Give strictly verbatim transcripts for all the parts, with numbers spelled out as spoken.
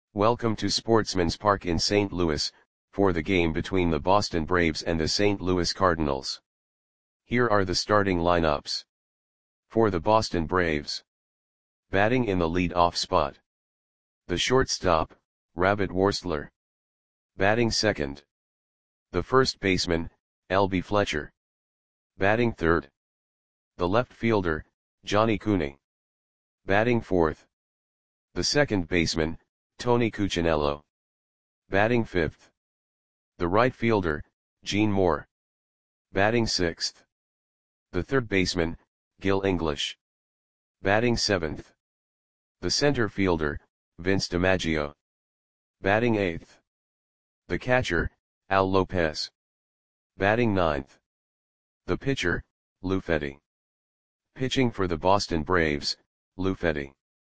Welcome to Sportsman's Park in Saint Louis, for the game between the Boston Braves and the Saint Louis Cardinals. Here are the starting lineups. For the Boston Braves. Batting in the lead-off spot. The shortstop, Rabbit Worstler. Batting second. The first baseman, L B Fletcher. Batting third. The left fielder, Johnny Cooney. Batting fourth. The second baseman, Tony Cuccinello. Batting fifth. The right fielder, Gene Moore. Batting sixth. The third baseman, Gil English. Batting seventh. The center fielder, Vince DiMaggio. Batting eighth. The catcher, Al Lopez. Batting ninth. The pitcher, Lou Fetty. Pitching for the Boston Braves, Lou Fetty.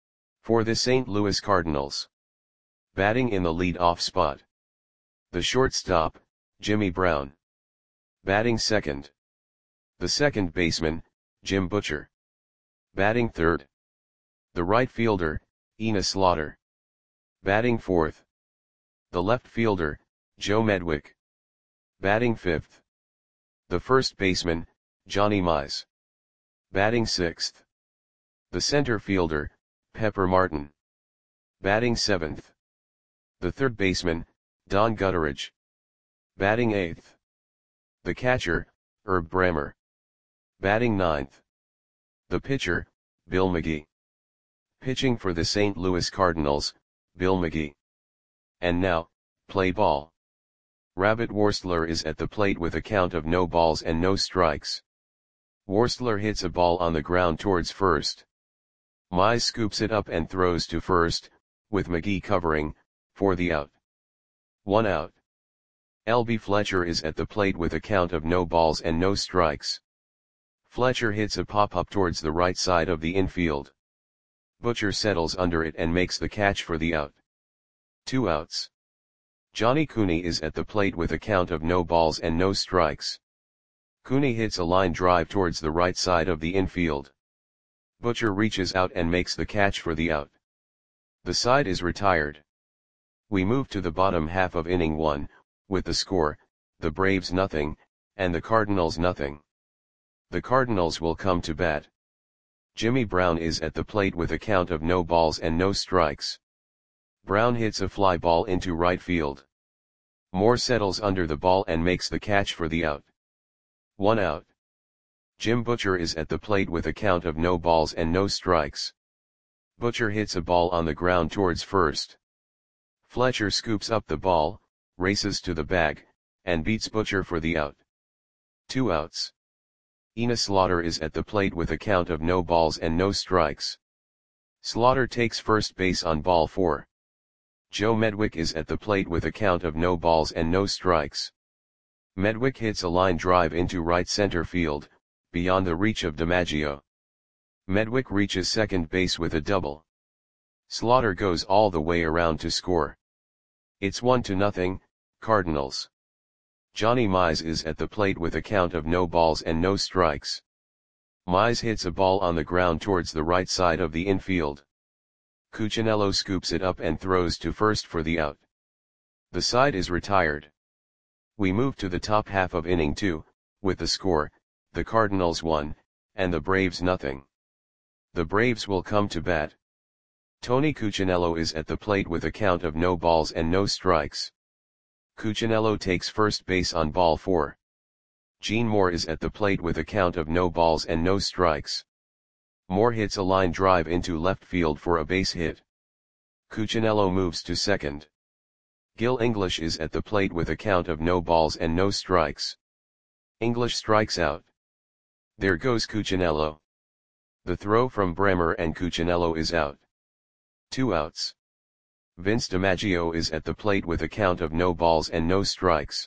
For the Saint Louis Cardinals. Batting in the lead-off spot. The shortstop, Jimmy Brown. Batting second. The second baseman, Jim Butcher. Batting third. The right fielder, Enos Slaughter. Batting fourth. The left fielder, Joe Medwick. Batting fifth. The first baseman, Johnny Mize. Batting sixth. The center fielder, Pepper Martin. Batting seventh. The third baseman, Don Gutteridge. Batting eighth. The catcher, Herb Brammer. Batting ninth. The pitcher, Bill McGee. Pitching for the Saint Louis Cardinals, Bill McGee. And now, play ball. Rabbit Worstler is at the plate with a count of no balls and no strikes. Worstler hits a ball on the ground towards first. Mize scoops it up and throws to first, with McGee covering, for the out. One out. L B Fletcher is at the plate with a count of no balls and no strikes. Fletcher hits a pop-up towards the right side of the infield. Butcher settles under it and makes the catch for the out. Two outs. Johnny Cooney is at the plate with a count of no balls and no strikes. Cooney hits a line drive towards the right side of the infield. Butcher reaches out and makes the catch for the out. The side is retired. We move to the bottom half of inning one, with the score, the Braves nothing, and the Cardinals nothing. The Cardinals will come to bat. Jimmy Brown is at the plate with a count of no balls and no strikes. Brown hits a fly ball into right field. Moore settles under the ball and makes the catch for the out. One out. Jim Butcher is at the plate with a count of no balls and no strikes. Butcher hits a ball on the ground towards first. Fletcher scoops up the ball, races to the bag, and beats Butcher for the out. Two outs. Enos Slaughter is at the plate with a count of no balls and no strikes. Slaughter takes first base on ball four. Joe Medwick is at the plate with a count of no balls and no strikes. Medwick hits a line drive into right center field, beyond the reach of DiMaggio. Medwick reaches second base with a double. Slaughter goes all the way around to score. It's one to nothing, Cardinals. Johnny Mize is at the plate with a count of no balls and no strikes. Mize hits a ball on the ground towards the right side of the infield. Cuccinello scoops it up and throws to first for the out. The side is retired. We move to the top half of inning two, with the score, the Cardinals one, and the Braves nothing. The Braves will come to bat. Tony Cuccinello is at the plate with a count of no balls and no strikes. Cuccinello takes first base on ball four. Gene Moore is at the plate with a count of no balls and no strikes. Moore hits a line drive into left field for a base hit. Cuccinello moves to second. Gil English is at the plate with a count of no balls and no strikes. English strikes out. There goes Cuccinello. The throw from Brammer and Cuccinello is out. Two outs. Vince DiMaggio is at the plate with a count of no balls and no strikes.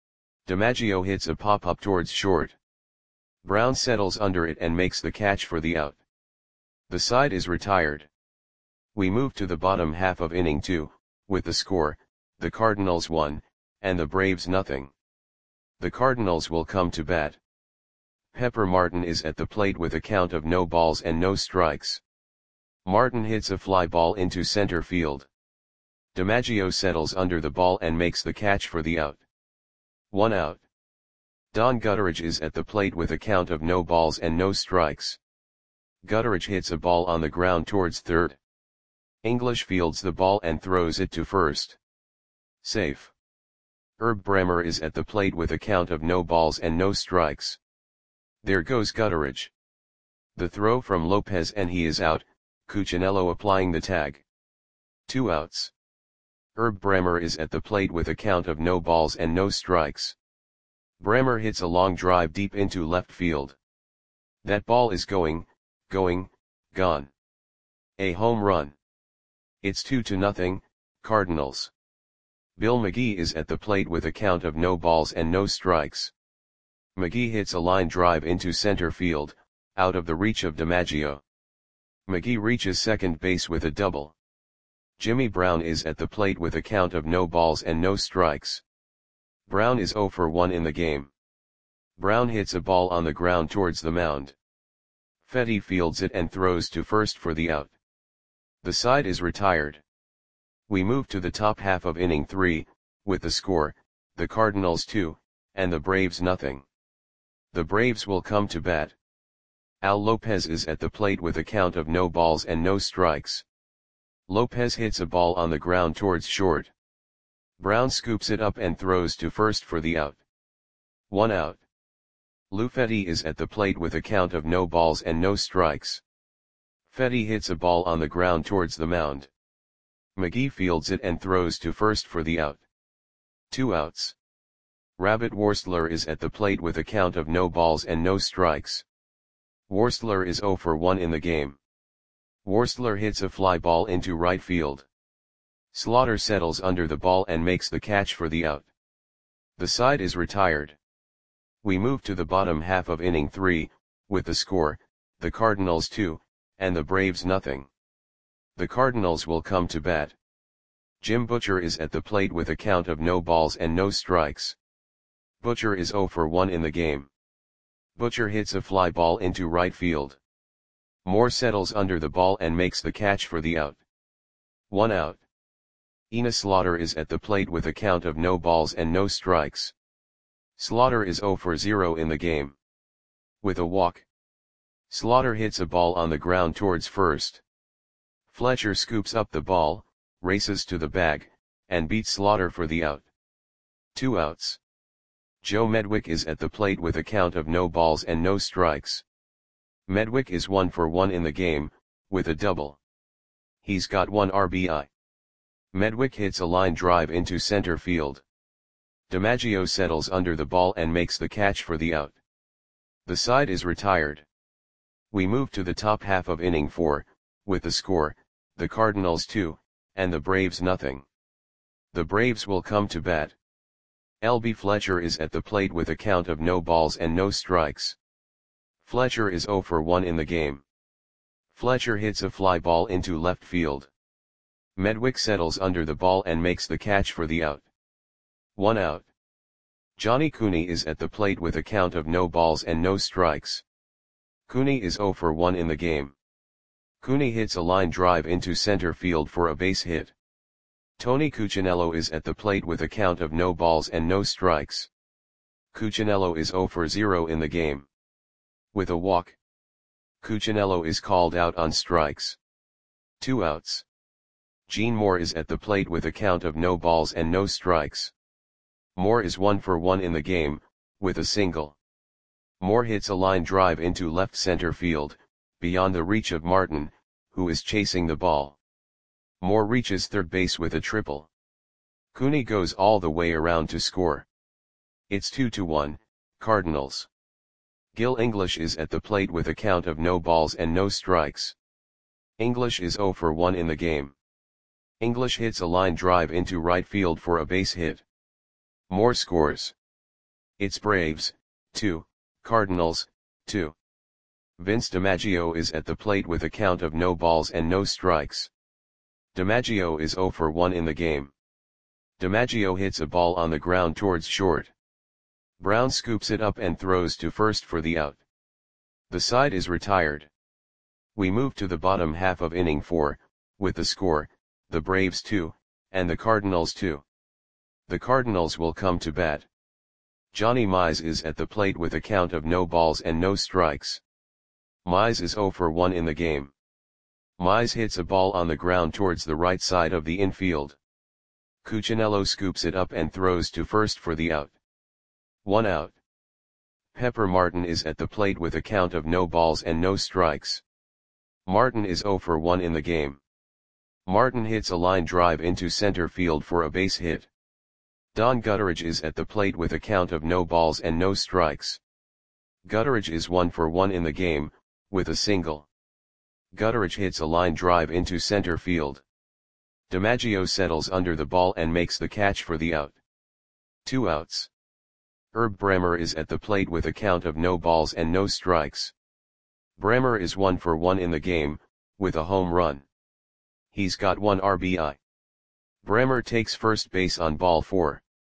DiMaggio hits a pop-up towards short. Brown settles under it and makes the catch for the out. The side is retired. We move to the bottom half of inning two, with the score, the Cardinals one, and the Braves nothing. The Cardinals will come to bat. Pepper Martin is at the plate with a count of no balls and no strikes. Martin hits a fly ball into center field. DiMaggio settles under the ball and makes the catch for the out. One out. Don Gutteridge is at the plate with a count of no balls and no strikes. Gutteridge hits a ball on the ground towards third. English fields the ball and throws it to first. Safe. Herb Brammer is at the plate with a count of no balls and no strikes. There goes Gutteridge. The throw from Lopez and he is out, Cuccinello applying the tag. Two outs. Herb Brammer is at the plate with a count of no balls and no strikes. Brammer hits a long drive deep into left field. That ball is going, going, gone. A home run. It's two to nothing, Cardinals. Bill McGee is at the plate with a count of no balls and no strikes. McGee hits a line drive into center field, out of the reach of DiMaggio. McGee reaches second base with a double. Jimmy Brown is at the plate with a count of no balls and no strikes. Brown is oh for one in the game. Brown hits a ball on the ground towards the mound. Fetty fields it and throws to first for the out. The side is retired. We move to the top half of inning three, with the score, the Cardinals two, and the Braves nothing. The Braves will come to bat. Al Lopez is at the plate with a count of no balls and no strikes. Lopez hits a ball on the ground towards short. Brown scoops it up and throws to first for the out. One out. Lou Fetty is at the plate with a count of no balls and no strikes. Fetty hits a ball on the ground towards the mound. McGee fields it and throws to first for the out. Two outs. Rabbit Worstler is at the plate with a count of no balls and no strikes. Worstler is oh for one in the game. Worstler hits a fly ball into right field. Slaughter settles under the ball and makes the catch for the out. The side is retired. We move to the bottom half of inning three, with the score, the Cardinals two, and the Braves nothing. The Cardinals will come to bat. Jim Butcher is at the plate with a count of no balls and no strikes. Butcher is oh for one in the game. Butcher hits a fly ball into right field. Moore settles under the ball and makes the catch for the out. One out. Ina Slaughter is at the plate with a count of no balls and no strikes. Slaughter is oh for zero in the game. With a walk. Slaughter hits a ball on the ground towards first. Fletcher scoops up the ball, races to the bag, and beats Slaughter for the out. Two outs. Joe Medwick is at the plate with a count of no balls and no strikes. Medwick is one for one in the game, with a double. He's got one R B I. Medwick hits a line drive into center field. DiMaggio settles under the ball and makes the catch for the out. The side is retired. We move to the top half of inning four, with the score, the Cardinals two, and the Braves nothing. The Braves will come to bat. L B Fletcher is at the plate with a count of no balls and no strikes. Fletcher is oh for one in the game. Fletcher hits a fly ball into left field. Medwick settles under the ball and makes the catch for the out. One out. Johnny Cooney is at the plate with a count of no balls and no strikes. Cooney is oh for one in the game. Cooney hits a line drive into center field for a base hit. Tony Cuccinello is at the plate with a count of no balls and no strikes. Cuccinello is oh for zero in the game. With a walk. Cuccinello is called out on strikes. Two outs. Gene Moore is at the plate with a count of no balls and no strikes. Moore is one for one in the game, with a single. Moore hits a line drive into left center field, beyond the reach of Martin, who is chasing the ball. Moore reaches third base with a triple. Cooney goes all the way around to score. It's two to one, Cardinals. Gil English is at the plate with a count of no balls and no strikes. English is oh for one in the game. English hits a line drive into right field for a base hit. Moore scores. It's Braves, two, Cardinals, two. Vince DiMaggio is at the plate with a count of no balls and no strikes. DiMaggio is oh for one in the game. DiMaggio hits a ball on the ground towards short. Brown scoops it up and throws to first for the out. The side is retired. We move to the bottom half of inning four, with the score, the Braves two, and the Cardinals two. The Cardinals will come to bat. Johnny Mize is at the plate with a count of no balls and no strikes. Mize is zero for one in the game. Mize hits a ball on the ground towards the right side of the infield. Cuccinello scoops it up and throws to first for the out. One out. Pepper Martin is at the plate with a count of no balls and no strikes. Martin is zero for one in the game. Martin hits a line drive into center field for a base hit. Don Gutteridge is at the plate with a count of no balls and no strikes. Gutteridge is one for one in the game, with a single. Gutteridge hits a line drive into center field. DiMaggio settles under the ball and makes the catch for the out. Two outs. Herb Bremer is at the plate with a count of no balls and no strikes. Bremer is one for one in the game, with a home run. He's got one R B I. Bremer takes first base on ball four.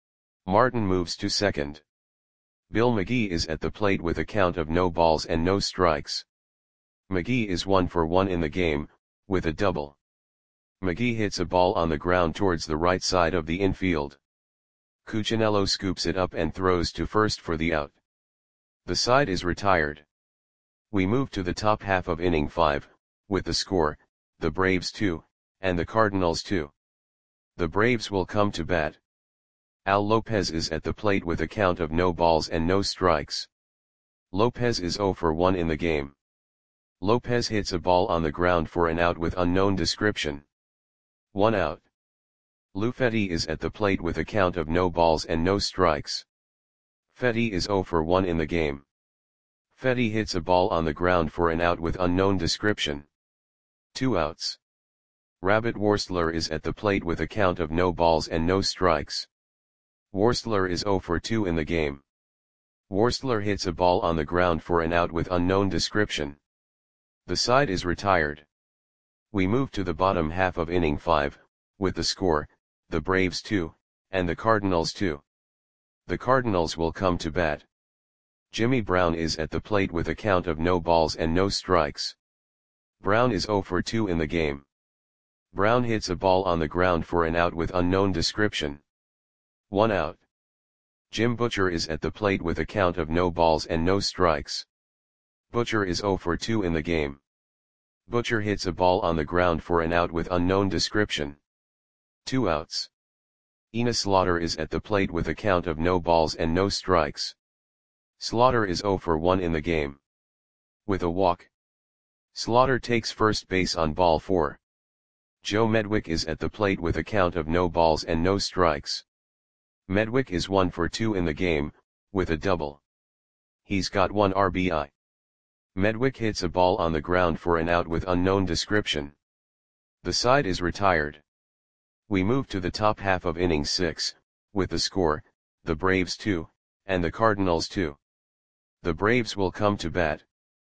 Martin moves to second. Bill McGee is at the plate with a count of no balls and no strikes. McGee is one for one in the game, with a double. McGee hits a ball on the ground towards the right side of the infield. Cuccinello scoops it up and throws to first for the out. The side is retired. We move to the top half of inning five, with the score, the Braves two, and the Cardinals two. The Braves will come to bat. Al Lopez is at the plate with a count of no balls and no strikes. Lopez is zero for one in the game. Lopez hits a ball on the ground for an out with unknown description. One out. Lou Fetty is at the plate with a count of no balls and no strikes. Fetty is zero for one in the game. Fetty hits a ball on the ground for an out with unknown description. Two outs. Rabbit Worstler is at the plate with a count of no balls and no strikes. Worstler is zero for two in the game. Worstler hits a ball on the ground for an out with unknown description. The side is retired. We move to the bottom half of inning five, with the score, the Braves two, and the Cardinals two. The Cardinals will come to bat. Jimmy Brown is at the plate with a count of no balls and no strikes. Brown is zero for two in the game. Brown hits a ball on the ground for an out with unknown description. One out. Jim Butcher is at the plate with a count of no balls and no strikes. Butcher is zero for two in the game. Butcher hits a ball on the ground for an out with unknown description. Two outs. Enos Slaughter is at the plate with a count of no balls and no strikes. Slaughter is zero for one in the game. With a walk. Slaughter takes first base on ball four. Joe Medwick is at the plate with a count of no balls and no strikes. Medwick is one for two in the game, with a double. He's got one R B I. Medwick hits a ball on the ground for an out with unknown description. The side is retired. We move to the top half of inning six, with the score, the Braves two, and the Cardinals two. The Braves will come to bat.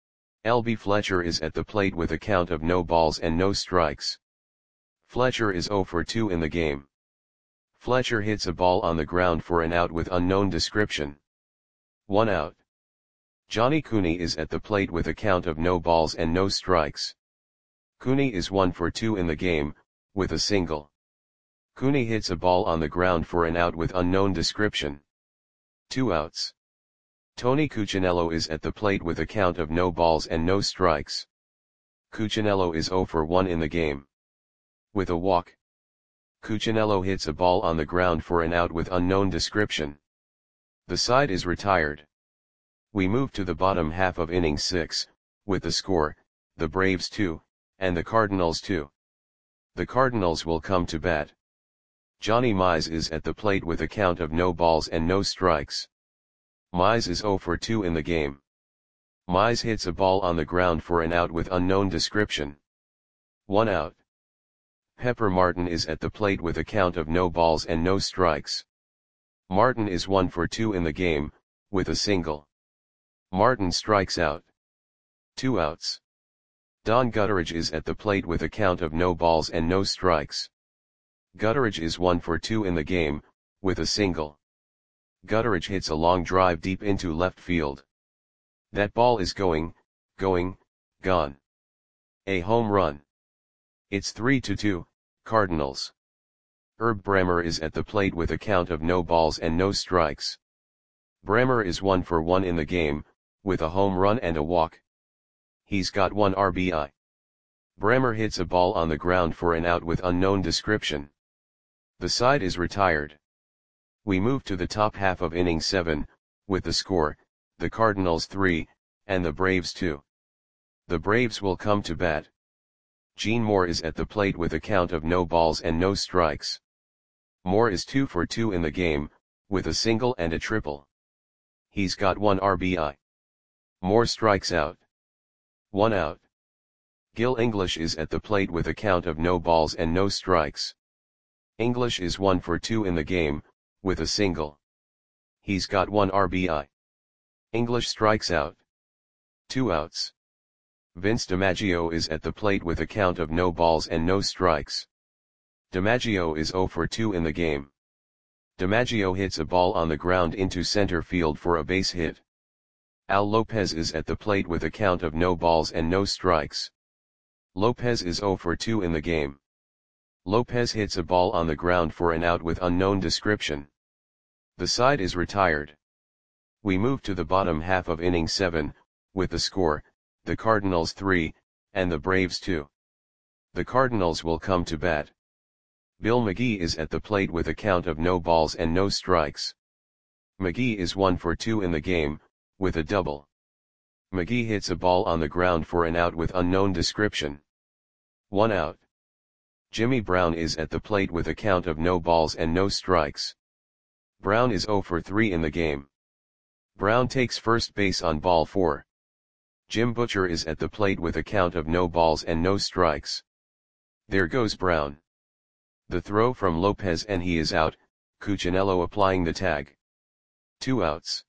L B Fletcher is at the plate with a count of no balls and no strikes. Fletcher is zero for two in the game. Fletcher hits a ball on the ground for an out with unknown description. One out. Johnny Cooney is at the plate with a count of no balls and no strikes. Cooney is one for two in the game, with a single. Cooney hits a ball on the ground for an out with unknown description. Two outs. Tony Cuccinello is at the plate with a count of no balls and no strikes. Cuccinello is zero for one in the game. With a walk. Cuccinello hits a ball on the ground for an out with unknown description. The side is retired. We move to the bottom half of inning six, with the score, the Braves two, and the Cardinals two. The Cardinals will come to bat. Johnny Mize is at the plate with a count of no balls and no strikes. Mize is zero for two in the game. Mize hits a ball on the ground for an out with unknown description. One out. Pepper Martin is at the plate with a count of no balls and no strikes. Martin is one for two in the game, with a single. Martin strikes out. Two outs. Don Gutteridge is at the plate with a count of no balls and no strikes. Gutteridge is one for two in the game, with a single. Gutteridge hits a long drive deep into left field. That ball is going, going, gone. A home run. It's three to two, Cardinals. Herb Brammer is at the plate with a count of no balls and no strikes. Brammer is one for one in the game, with a home run and a walk. He's got one R B I. Brammer hits a ball on the ground for an out with unknown description. The side is retired. We move to the top half of inning seven, with the score, the Cardinals three, and the Braves two. The Braves will come to bat. Gene Moore is at the plate with a count of no balls and no strikes. Moore is two for two in the game, with a single and a triple. He's got one R B I. Moore strikes out. One out. Gil English is at the plate with a count of no balls and no strikes. English is one for two in the game, with a single. He's got one R B I. English strikes out. Two outs. Vince DiMaggio is at the plate with a count of no balls and no strikes. DiMaggio is zero for two in the game. DiMaggio hits a ball on the ground into center field for a base hit. Al Lopez is at the plate with a count of no balls and no strikes. Lopez is zero for two in the game. Lopez hits a ball on the ground for an out with unknown description. The side is retired. We move to the bottom half of inning seven, with the score, the Cardinals three, and the Braves two. The Cardinals will come to bat. Bill McGee is at the plate with a count of no balls and no strikes. McGee is one for two in the game, with a double. McGee hits a ball on the ground for an out with unknown description. One out. Jimmy Brown is at the plate with a count of no balls and no strikes. Brown is zero for three in the game. Brown takes first base on ball four. Jim Butcher is at the plate with a count of no balls and no strikes. There goes Brown. The throw from Lopez and he is out, Cuccinello applying the tag. Two outs.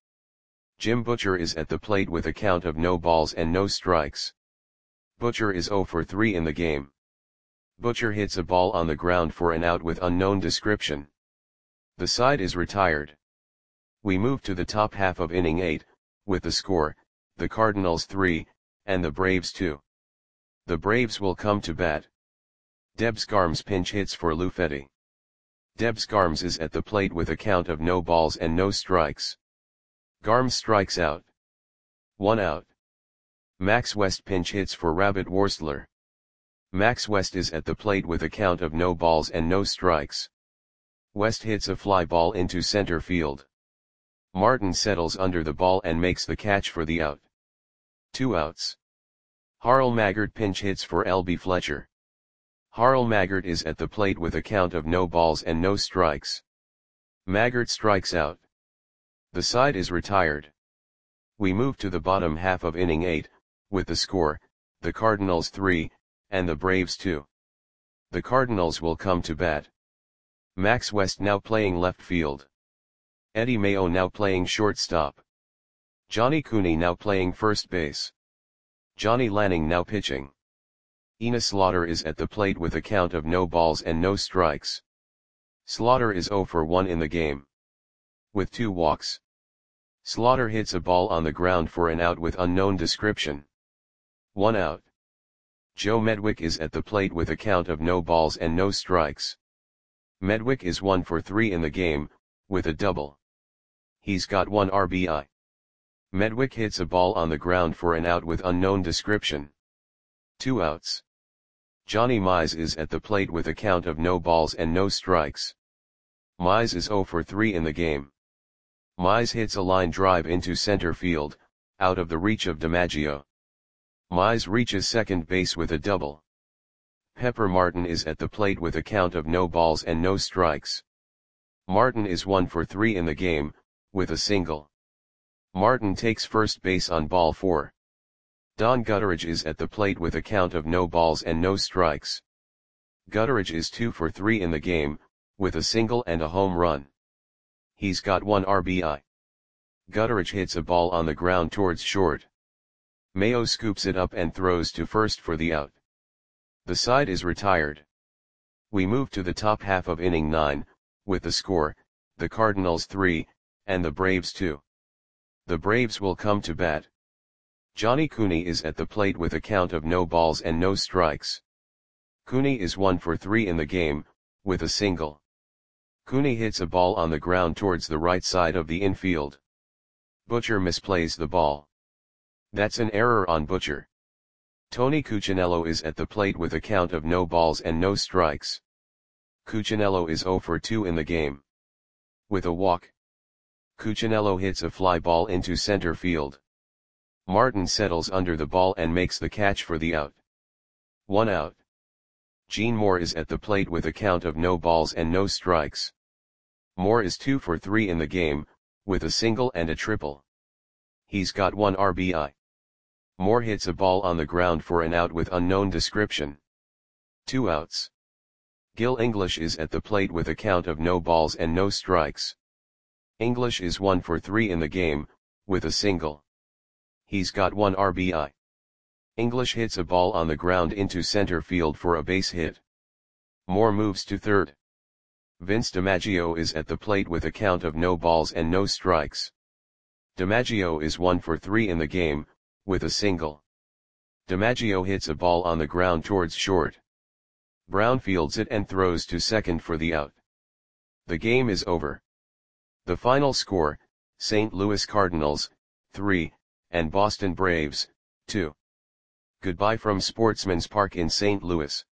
Jim Butcher is at the plate with a count of no balls and no strikes. Butcher is zero for three in the game. Butcher hits a ball on the ground for an out with unknown description. The side is retired. We move to the top half of inning eight, with the score, the Cardinals three, and the Braves two. The Braves will come to bat. Debs Garms pinch hits for Lou Fetty. Debs Garms is at the plate with a count of no balls and no strikes. Garms strikes out. One out. Max West pinch hits for Rabbit Worstler. Max West is at the plate with a count of no balls and no strikes. West hits a fly ball into center field. Martin settles under the ball and makes the catch for the out. Two outs. Harl Maggard pinch hits for L B Fletcher. Harl Maggard is at the plate with a count of no balls and no strikes. Maggard strikes out. The side is retired. We move to the bottom half of inning eight, with the score, the Cardinals three, and the Braves two. The Cardinals will come to bat. Max West now playing left field. Eddie Mayo now playing shortstop. Johnny Cooney now playing first base. Johnny Lanning now pitching. Enos Slaughter is at the plate with a count of no balls and no strikes. Slaughter is zero for one in the game. With two walks. Slaughter hits a ball on the ground for an out with unknown description. One out. Joe Medwick is at the plate with a count of no balls and no strikes. Medwick is one for three in the game, with a double. He's got one R B I. Medwick hits a ball on the ground for an out with unknown description. Two outs. Johnny Mize is at the plate with a count of no balls and no strikes. Mize is zero for three in the game. Mize hits a line drive into center field, out of the reach of DiMaggio. Mize reaches second base with a double. Pepper Martin is at the plate with a count of no balls and no strikes. Martin is one for three in the game, with a single. Martin takes first base on ball four. Don Gutteridge is at the plate with a count of no balls and no strikes. Gutteridge is two for three in the game, with a single and a home run. He's got one R B I. Gutteridge hits a ball on the ground towards short. Mayo scoops it up and throws to first for the out. The side is retired. We move to the top half of inning nine, with the score, the Cardinals three, and the Braves two. The Braves will come to bat. Johnny Cooney is at the plate with a count of no balls and no strikes. Cooney is one for three in the game, with a single. Cooney hits a ball on the ground towards the right side of the infield. Butcher misplays the ball. That's an error on Butcher. Tony Cuccinello is at the plate with a count of no balls and no strikes. Cuccinello is zero for two in the game. With a walk, Cuccinello hits a fly ball into center field. Martin settles under the ball and makes the catch for the out. One out. Gene Moore is at the plate with a count of no balls and no strikes. Moore is two for three in the game, with a single and a triple. He's got one R B I. Moore hits a ball on the ground for an out with unknown description. Two outs. Gil English is at the plate with a count of no balls and no strikes. English is one for three in the game, with a single. He's got one R B I. English hits a ball on the ground into center field for a base hit. Moore moves to third. Vince DiMaggio is at the plate with a count of no balls and no strikes. DiMaggio is one for three in the game, with a single. DiMaggio hits a ball on the ground towards short. Brown fields it and throws to second for the out. The game is over. The final score, Saint Louis Cardinals, three, and Boston Braves, two. Goodbye from Sportsman's Park in Saint Louis.